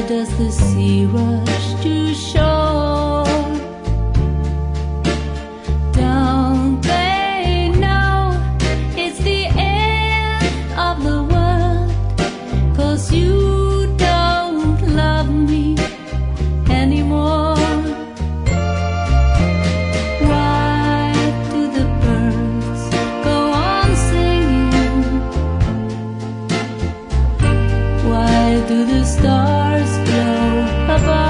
does the sea rush to shore? Don't they know it's the end of the world? 'Cause you don't love me anymore. Why do the birds go on singing? Why do the stars glow above?